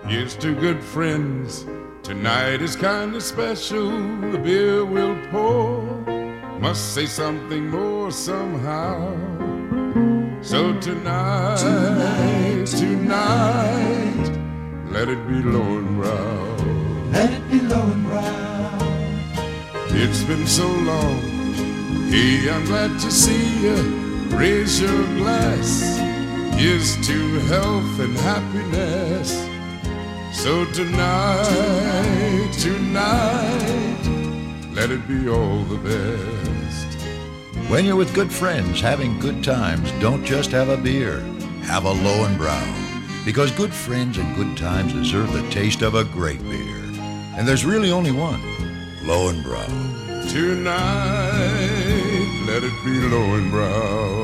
Here's to good friends. Tonight is kinda special. The beer we'll pour must say something more somehow. So tonight, let it be Lowenbrau. Let it be Lowenbrau. It's been so long. Hey, I'm glad to see you. Raise your glass. Here's to health and happiness. So tonight, let it be all the best. When you're with good friends having good times, don't just have a beer, have a Lowenbrau. Because good friends and good times deserve the taste of a great beer. And there's really only one, Lowenbrau. Tonight, let it be Lowenbrau.